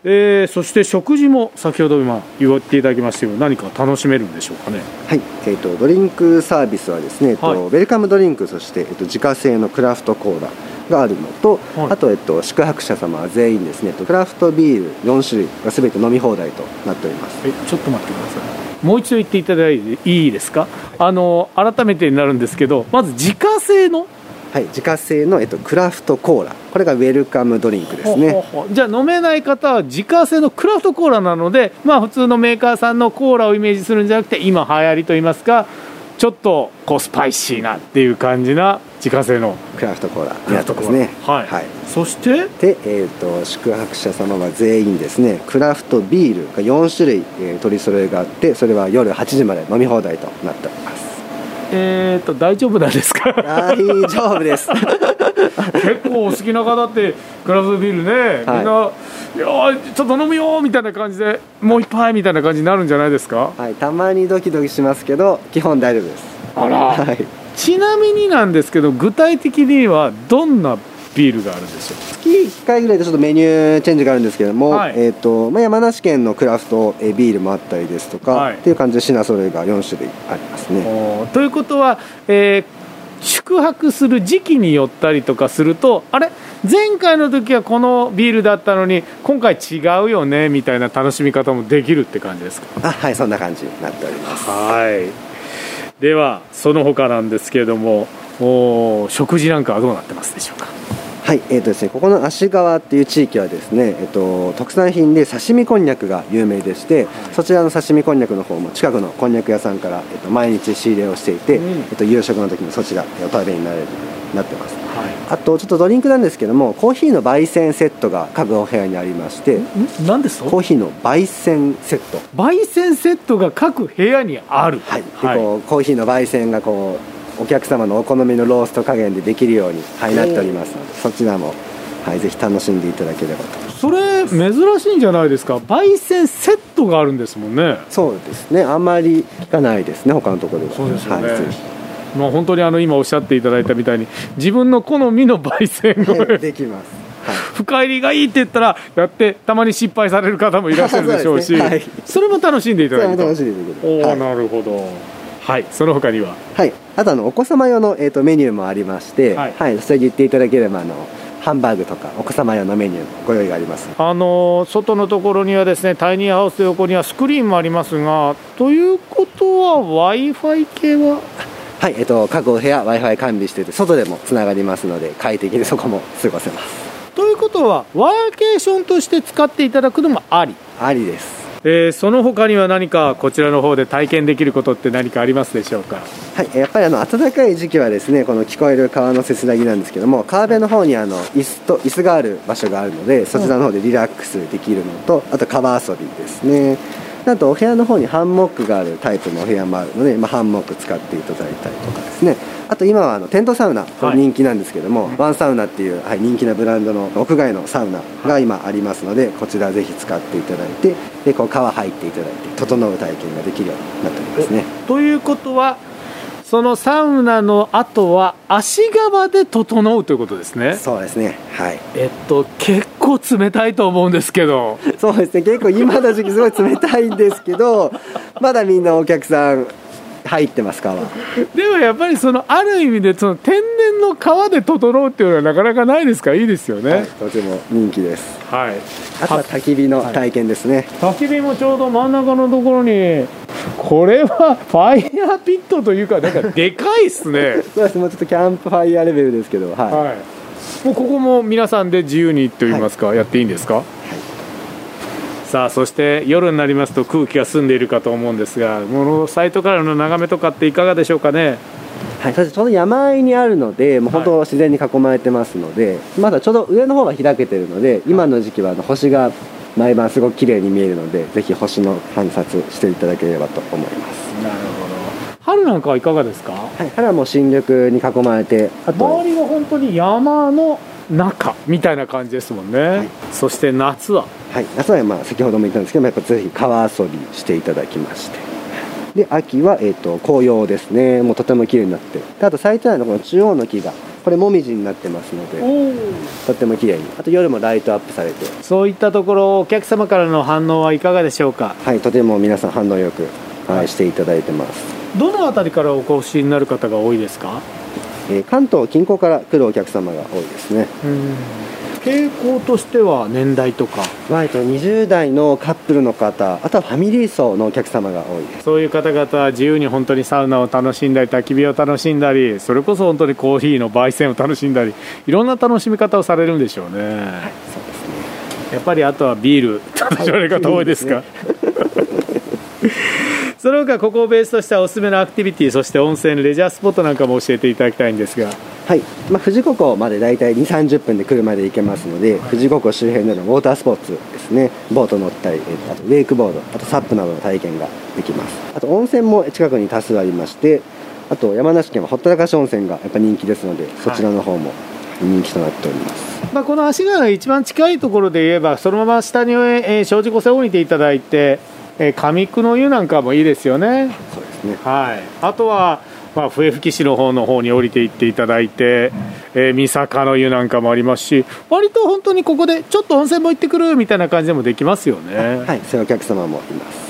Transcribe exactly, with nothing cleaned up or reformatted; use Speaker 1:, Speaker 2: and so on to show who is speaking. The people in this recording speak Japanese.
Speaker 1: えー、そして食事も先ほど今言っていただきましたけど、何か楽しめるんでしょうかね。
Speaker 2: はい、えー、とドリンクサービスはですね、えっと
Speaker 1: はい、
Speaker 2: ウェルカムドリンク、そして、えっと、自家製のクラフトコーラがあるのと、はい、あと、えっと、宿泊者様は全員ですね、クラフトビールよん種類が全て飲み放題となっております。
Speaker 1: えちょっと待ってください、もう一度言っていただいていいですか。あの改めてになるんですけど、まず自家製の
Speaker 2: はい、自家製の、えっと、クラフトコーラ、これがウェルカムドリンクですね。
Speaker 1: ほうほうほう。じゃあ飲めない方は自家製のクラフトコーラなので、まあ、普通のメーカーさんのコーラをイメージするんじゃなくて、今流行りといいますか、ちょっとこうスパイシーなっていう感じな自家製の
Speaker 2: クラフトコーラになってますね。
Speaker 1: はい、はい、そして
Speaker 2: で、えー、と宿泊者様は全員ですね、クラフトビールがよん種類、えー、取り揃えがあって、それは夜はちじまで飲み放題となっております。
Speaker 1: えーと大丈夫なんですか。
Speaker 2: 大丈夫です。
Speaker 1: 結構お好きな方ってクラフトビールね、みんな、はい、いやちょっと飲むよみたいな感じで、もう一杯みたいな感じになるんじゃないですか。
Speaker 2: はい、たまにドキドキしますけど基本大丈夫です。
Speaker 1: あら、
Speaker 2: はい、
Speaker 1: ちなみになんですけど、具体的にはどんなビールがあるんでしょう。
Speaker 2: 月いっかいぐらいでちょっとメニューチェンジがあるんですけども、はい、えーとまあ、山梨県のクラフトビールもあったりですとか、はい、っていう感じで品揃えがよん種類ありますね。
Speaker 1: ということは、えー、宿泊する時期によったりとかすると、あれ前回の時はこのビールだったのに今回違うよねみたいな楽しみ方もできるって感じですか。
Speaker 2: あ、はい、そんな感じになっております。
Speaker 1: はい、ではその他なんですけれども、お食事なんかはどうなってますでしょうか。
Speaker 2: はい、えーとですね、ここの芦川っていう地域はですね、えーと、特産品で刺身こんにゃくが有名でして、はい、そちらの刺身こんにゃくの方も近くのこんにゃく屋さんから、えーと、毎日仕入れをしていて、うん、えーと、夕食の時にそちらお食べになれるようになってます。はい、あとちょっとドリンクなんですけども、コーヒーの焙煎セットが各お部屋にありまして。
Speaker 1: 何ですか。
Speaker 2: コーヒーの焙煎セット。
Speaker 1: 焙煎セットが各部屋にある。
Speaker 2: はい、でこうコーヒーの焙煎がこうお客様のお好みのロースト加減でできるように、はい、なっておりますので、そちらも、はい、ぜひ楽しんでいただければと。
Speaker 1: それ珍しいんじゃないですか。焙煎セットがあるんですもんね。
Speaker 2: そうですね、あんまり聞かないですね、他のところでは。
Speaker 1: そうですよね、
Speaker 2: はい、ぜひ。
Speaker 1: まあ、本当にあの今おっしゃっていただいたみたいに、自分の好みの焙煎を
Speaker 2: できます、はい、
Speaker 1: 深入りがいいって言ったらやって、たまに失敗される方もいらっしゃるでしょうし、そ, う、ね、はい、それも楽しんでいただけると。
Speaker 2: 楽しんでいただける。
Speaker 1: お、はい、なるほど。はい、その他には、
Speaker 2: はい、あとあのお子様用の、えー、とメニューもありまして、はいはい、それ言っていただければ、あのハンバーグとかお子様用のメニューのご用意があります。
Speaker 1: あの外のところにはですね、タイニーハウスの横にはスクリーンもありますが、ということは Wi-Fi 系は、
Speaker 2: はい、えっと、各お部屋 Wi-Fi 完備していて、外でもつながりますので快適にそこも過ごせます。
Speaker 1: ということはワーケーションとして使っていただくのもあり
Speaker 2: ありです。
Speaker 1: えー、その他には何かこちらの方で体験できることって何かありますでしょうか。
Speaker 2: はい、やっぱりあの暖かい時期はですね、この聞こえる川のせせらぎなんですけども、川辺の方にあの椅子と椅子がある場所があるので、そちらの方でリラックスできるのと、あと川遊びですね。あとお部屋の方にハンモックがあるタイプのお部屋もあるので、まあ、ハンモック使っていただいたりとかですね。あと今はあのテントサウナ人気なんですけども、はい、ワンサウナっていう、はい、人気なブランドの屋外のサウナが今ありますので、こちらぜひ使っていただいて、でこう川入っていただいて整う体験ができるようになっておりますね。
Speaker 1: ということはそのサウナの後は足側で整うということですね。
Speaker 2: そうですね、はい。
Speaker 1: えっと結構冷たいと思うんですけど。
Speaker 2: そうですね、結構今の時期すごい冷たいんですけどまだみんなお客さん入ってます。川
Speaker 1: でもやっぱりそのある意味でその天然の川で整うっていうのはなかなかないですから、いいですよね。
Speaker 2: はい、とても人気です。
Speaker 1: はい、
Speaker 2: あとは焚き火の体験ですね。
Speaker 1: はい、焚き火もちょうど真ん中のところに、これはファイヤーピットというか、なんかでかいっすね。
Speaker 2: そうです、もうちょっとキャンプファイヤーレベルですけど、はい、はい、
Speaker 1: もうここも皆さんで自由にといいますか、はい、やっていいんですか。はい、さあそして夜になりますと空気が澄んでいるかと思うんですが、このサイトからの眺めとかっていかがでしょうかね。
Speaker 2: はい、ちょうど山あいにあるので、もう本当自然に囲まれてますので、はい、まだちょうど上の方が開けてるので、今の時期はあの星が毎晩すごく綺麗に見えるので、ぜひ星の観察していただければと思います。
Speaker 1: なるほど。春なんかはいかがですか。
Speaker 2: はい、春はもう新緑に囲まれて、あと
Speaker 1: 周りが本当に山の中みたいな感じですもんね。はい、そして夏は、
Speaker 2: はい、夏はまあ先ほども言ったんですけども、やっぱぜひ川遊びしていただきまして、で秋は、えー、と紅葉ですね。もうとても綺麗になって、であと咲いてないのこの中央の木がこれもみじになってますのでとっても綺麗に、あと夜もライトアップされて、
Speaker 1: そういったところお客様からの反応はいかがでしょうか？
Speaker 2: はい、とても皆さん反応よく、はい、していただいてます。
Speaker 1: どのあたりからお越しになる方が多いですか？
Speaker 2: えー、関東近郊から来るお客様が多いですね。
Speaker 1: うん、傾向としては年代とか、
Speaker 2: 割とにじゅう代のカップルの方、あとはファミリー層のお客様が多いです。
Speaker 1: そういう方々は自由に本当にサウナを楽しんだり焚き火を楽しんだり、それこそ本当にコーヒーの焙煎を楽しんだり、いろんな楽しみ方をされるんでしょうね。はい、そうですね。やっぱりあとはビール楽しまれる方多いですか？はいその他ここをベースとしたおすすめのアクティビティ、そして温泉レジャースポットなんかも教えていただきたいんですが。
Speaker 2: はい、まあ、富士五湖までだいたいにじゅう、さんじゅっぷんで車で行けますので、富士五湖周辺でのウォータースポーツですね、ボート乗ったり、あとウェイクボード、あとサップなどの体験ができます。あと温泉も近くに多数ありまして、あと山梨県はほったらかし温泉がやっぱ人気ですので、そちらの方も人気となっております。はい、
Speaker 1: まあ、この足柄一番近いところで言えば、そのまま下に、えー、精進湖線を降りていただいて、えー、上久の湯なんかもいいですよね。
Speaker 2: そうですね。
Speaker 1: はい、あとは、まあ、笛吹市の方の方に降りていっていただいて、えー、三坂の湯なんかもありますし、割と本当にここでちょっと温泉も行ってくるみたいな感じでもできますよね。
Speaker 2: はい、そういうお客様もいます。